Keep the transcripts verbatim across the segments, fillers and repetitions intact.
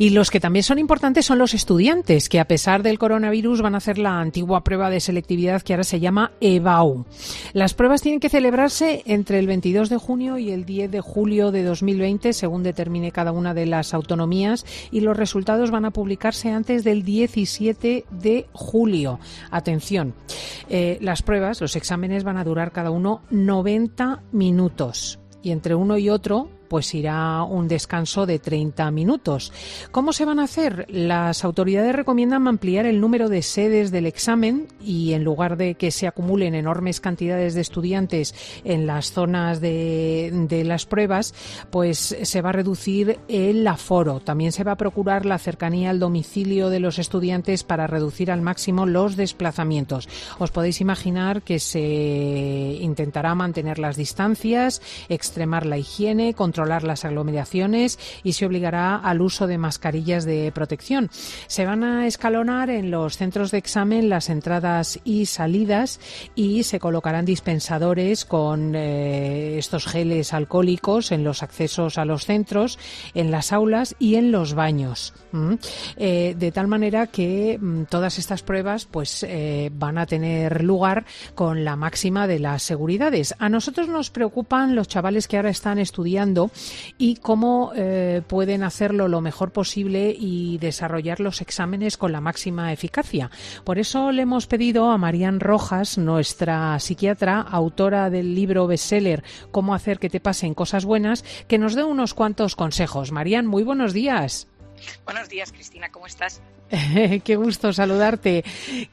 Y los que también son importantes son los estudiantes, que a pesar del coronavirus van a hacer la antigua prueba de selectividad que ahora se llama EBAU. Las pruebas tienen que celebrarse entre el veintidós de junio y el diez de julio de dos mil veinte, según determine cada una de las autonomías, y los resultados van a publicarse antes del diecisiete de julio. Atención, eh, las pruebas, los exámenes van a durar cada uno noventa minutos y entre uno y otro pues irá un descanso de treinta minutos. ¿Cómo se van a hacer? Las autoridades recomiendan ampliar el número de sedes del examen y en lugar de que se acumulen enormes cantidades de estudiantes en las zonas de, de las pruebas, pues se va a reducir el aforo. También se va a procurar la cercanía al domicilio de los estudiantes para reducir al máximo los desplazamientos. Os podéis imaginar que se intentará mantener las distancias, extremar la higiene, controlar las aglomeraciones y se obligará al uso de mascarillas de protección. Se van a escalonar en los centros de examen las entradas y salidas y se colocarán dispensadores con eh, estos geles alcohólicos en los accesos a los centros, en las aulas y en los baños. ¿Mm? Eh, de tal manera que mm, todas estas pruebas pues eh, van a tener lugar con la máxima de las seguridades. A nosotros nos preocupan los chavales que ahora están estudiando y cómo eh, pueden hacerlo lo mejor posible y desarrollar los exámenes con la máxima eficacia. Por eso le hemos pedido a Marían Rojas, nuestra psiquiatra, autora del libro bestseller Cómo hacer que te pasen cosas buenas, que nos dé unos cuantos consejos. Marían, muy buenos días. Buenos días, Cristina, ¿cómo estás? Qué gusto saludarte.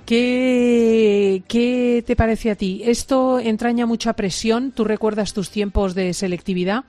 ¿Qué, ¿Qué te parece a ti? ¿Esto entraña mucha presión? ¿Tú recuerdas tus tiempos de selectividad?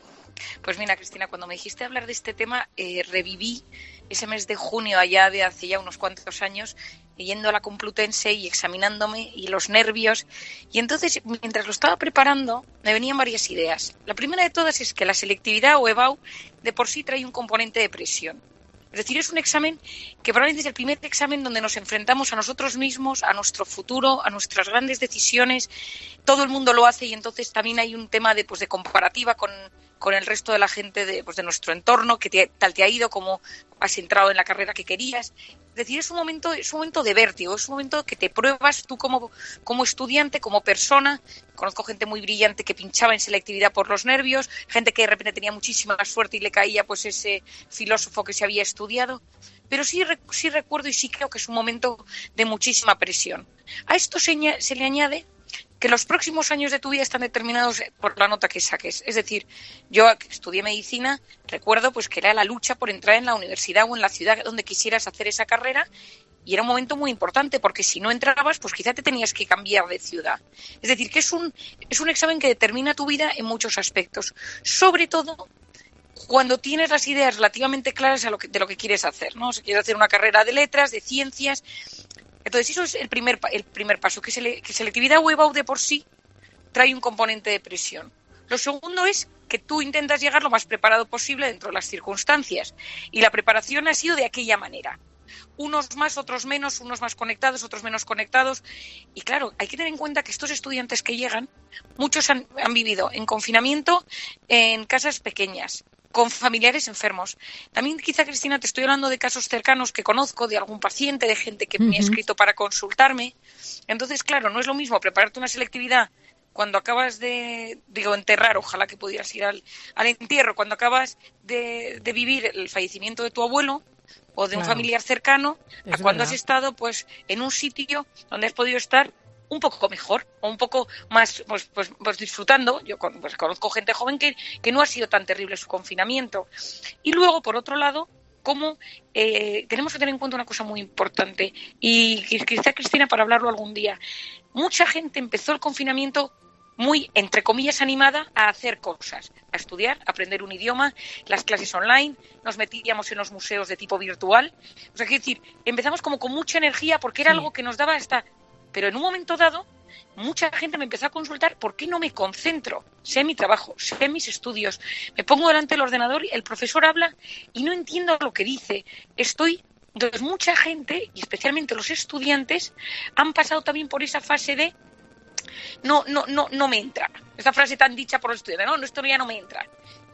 Pues mira, Cristina, cuando me dijiste hablar de este tema, eh, reviví ese mes de junio allá de hace ya unos cuantos años, yendo a la Complutense y examinándome y los nervios. Y entonces, mientras lo estaba preparando, me venían varias ideas. La primera de todas es que la selectividad o EBAU de por sí trae un componente de presión. Es decir, es un examen que probablemente es el primer examen donde nos enfrentamos a nosotros mismos, a nuestro futuro, a nuestras grandes decisiones. Todo el mundo lo hace y entonces también hay un tema de, pues, de comparativa con, con el resto de la gente de, pues, de nuestro entorno, que te, tal te ha ido, cómo has entrado en la carrera que querías. Es decir, es un momento, es un momento de vértigo, es un momento que te pruebas tú como, como estudiante, como persona. Conozco gente muy brillante que pinchaba en selectividad por los nervios, gente que de repente tenía muchísima suerte y le caía pues ese filósofo que se había estudiado. Pero sí, sí recuerdo y sí creo que es un momento de muchísima presión. A esto se, se le añade que los próximos años de tu vida están determinados por la nota que saques. Es decir, yo que estudié medicina, recuerdo pues que era la lucha por entrar en la universidad o en la ciudad donde quisieras hacer esa carrera y era un momento muy importante porque si no entrabas, pues quizá te tenías que cambiar de ciudad. Es decir, que es un, es un examen que determina tu vida en muchos aspectos. Sobre todo cuando tienes las ideas relativamente claras a lo que, de lo que quieres hacer, ¿no? Si quieres hacer una carrera de letras, de ciencias. Entonces, eso es el primer, el primer paso, que, sele, que selectividad o EBAU de por sí trae un componente de presión. Lo segundo es que tú intentas llegar lo más preparado posible dentro de las circunstancias. Y la preparación ha sido de aquella manera. Unos más, otros menos, unos más conectados, otros menos conectados. Y claro, hay que tener en cuenta que estos estudiantes que llegan, muchos han, han vivido en confinamiento en casas pequeñas, con familiares enfermos. También quizá, Cristina, te estoy hablando de casos cercanos que conozco, de algún paciente, de gente que uh-huh. me ha escrito para consultarme. Entonces, claro, no es lo mismo prepararte una selectividad cuando acabas de, digo, enterrar, ojalá que pudieras ir al, al entierro, cuando acabas de, de vivir el fallecimiento de tu abuelo o de claro. un familiar cercano, es a cuando verdad. Has estado pues en un sitio donde has podido estar un poco mejor o un poco más pues, pues, pues disfrutando. Yo pues, conozco gente joven que, que no ha sido tan terrible su confinamiento. Y luego, por otro lado, como eh, tenemos que tener en cuenta una cosa muy importante y quizá, Cristina, para hablarlo algún día. Mucha gente empezó el confinamiento muy, entre comillas, animada a hacer cosas, a estudiar, a aprender un idioma, las clases online, nos metíamos en los museos de tipo virtual. O sea, quiero decir, empezamos como con mucha energía porque era sí. algo que nos daba hasta... Pero en un momento dado, mucha gente me empezó a consultar por qué no me concentro, sé mi trabajo, sé mis estudios, me pongo delante del ordenador y el profesor habla y no entiendo lo que dice. Estoy... Entonces, mucha gente, y especialmente los estudiantes, han pasado también por esa fase de no, no, no, no me entra. Esta frase tan dicha por los estudiantes, no, esto ya no me entra.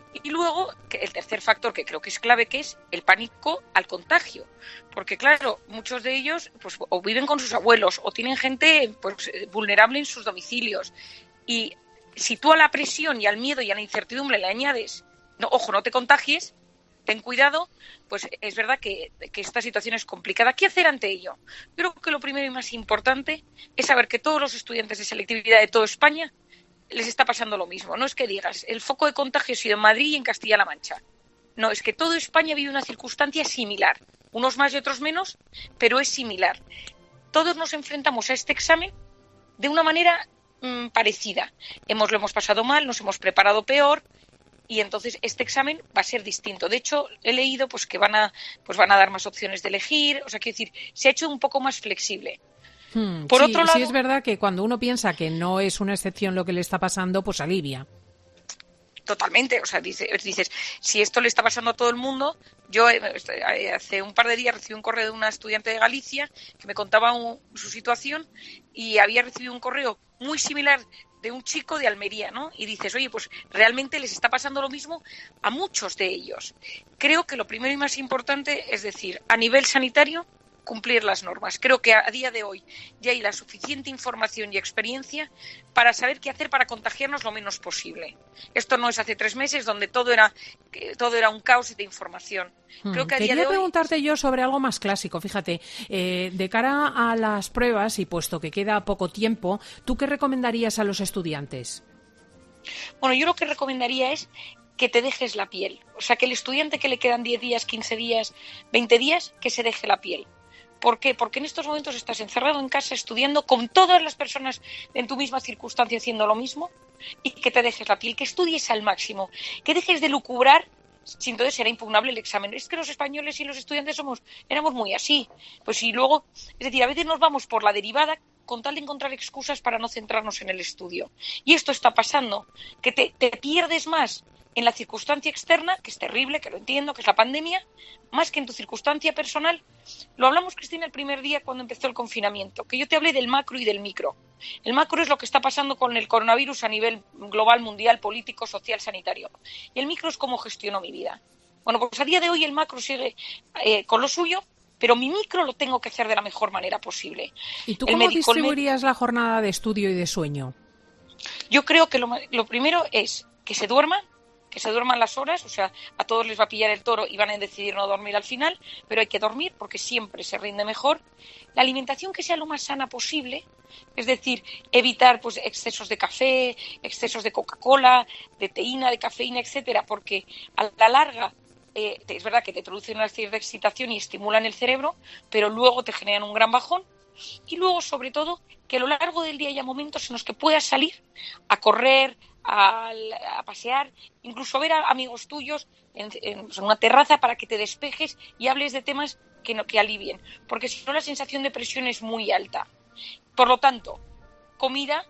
Y luego, el tercer factor que creo que es clave, que es el pánico al contagio. Porque, claro, muchos de ellos pues o viven con sus abuelos o tienen gente pues vulnerable en sus domicilios. Y si tú a la presión y al miedo y a la incertidumbre le añades, no, ojo, no te contagies, ten cuidado, pues es verdad que, que esta situación es complicada. ¿Qué hacer ante ello? Yo creo que lo primero y más importante es saber que todos los estudiantes de selectividad de toda España les está pasando lo mismo. No es que digas, el foco de contagio ha sido en Madrid y en Castilla-La Mancha. No, es que toda España vive una circunstancia similar. Unos más y otros menos, pero es similar. Todos nos enfrentamos a este examen de una manera mmm, parecida. Hemos, lo hemos pasado mal, nos hemos preparado peor y entonces este examen va a ser distinto. De hecho, he leído pues que van a, pues van a dar más opciones de elegir. O sea, quiero decir, se ha hecho un poco más flexible. Hmm, Por sí, otro lado, sí es verdad que cuando uno piensa que no es una excepción lo que le está pasando, pues alivia. Totalmente, o sea, dices, dices, si esto le está pasando a todo el mundo, yo hace un par de días recibí un correo de una estudiante de Galicia que me contaba un, su situación y había recibido un correo muy similar de un chico de Almería, ¿no? Y dices, oye, pues realmente les está pasando lo mismo a muchos de ellos. Creo que lo primero y más importante es decir, a nivel sanitario, cumplir las normas. Creo que a día de hoy ya hay la suficiente información y experiencia para saber qué hacer para contagiarnos lo menos posible. Esto no es hace tres meses donde todo era todo era un caos de información. Creo que a Quería día de hoy... preguntarte yo sobre algo más clásico. Fíjate, eh, de cara a las pruebas y puesto que queda poco tiempo, ¿tú qué recomendarías a los estudiantes? Bueno, yo lo que recomendaría es que te dejes la piel. O sea, que el estudiante que le quedan diez días, quince días, veinte días, que se deje la piel. ¿Por qué? Porque en estos momentos estás encerrado en casa estudiando con todas las personas en tu misma circunstancia haciendo lo mismo y que te dejes la piel, que estudies al máximo, que dejes de lucubrar, si entonces será impugnable el examen. Es que los españoles y los estudiantes somos éramos muy así. Pues y luego, es decir, a veces nos vamos por la derivada con tal de encontrar excusas para no centrarnos en el estudio. Y esto está pasando, que te, te pierdes más en la circunstancia externa, que es terrible, que lo entiendo, que es la pandemia, más que en tu circunstancia personal. Lo hablamos, Cristina, el primer día cuando empezó el confinamiento, que yo te hablé del macro y del micro. El macro es lo que está pasando con el coronavirus a nivel global, mundial, político, social, sanitario. Y el micro es cómo gestiono mi vida. Bueno, pues a día de hoy el macro sigue eh, con lo suyo, pero mi micro lo tengo que hacer de la mejor manera posible. ¿Y tú cómo distribuirías la jornada de estudio y de sueño? Yo creo que lo, lo primero es que se duerman, que se duerman las horas, o sea, a todos les va a pillar el toro y van a decidir no dormir al final, pero hay que dormir porque siempre se rinde mejor. La alimentación que sea lo más sana posible, es decir, evitar pues excesos de café, excesos de Coca-Cola, de teína, de cafeína, etcétera, porque a la larga eh, es verdad que te producen una cierta excitación y estimulan el cerebro, pero luego te generan un gran bajón. Y luego, sobre todo, que a lo largo del día haya momentos en los que puedas salir a correr, a, a pasear, incluso ver a amigos tuyos en, en, en una terraza para que te despejes y hables de temas que, no, que alivien, porque si no la sensación de presión es muy alta. Por lo tanto, comida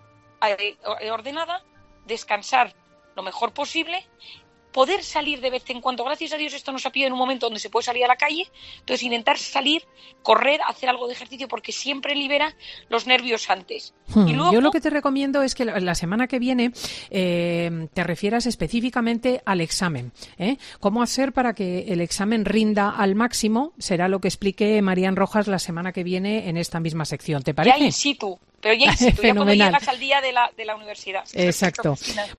ordenada, descansar lo mejor posible, poder salir de vez en cuando. Gracias a Dios esto nos ha pillado en un momento donde se puede salir a la calle, entonces intentar salir, correr, hacer algo de ejercicio porque siempre libera los nervios antes. Hmm, y luego... Yo lo que te recomiendo es que la semana que viene eh, te refieras específicamente al examen, ¿eh? ¿Cómo hacer para que el examen rinda al máximo? Será lo que explique Marían Rojas la semana que viene en esta misma sección, ¿te parece? Ya in situ, pero ya in situ, ya cuando llegas al día de la, de la universidad. Exacto.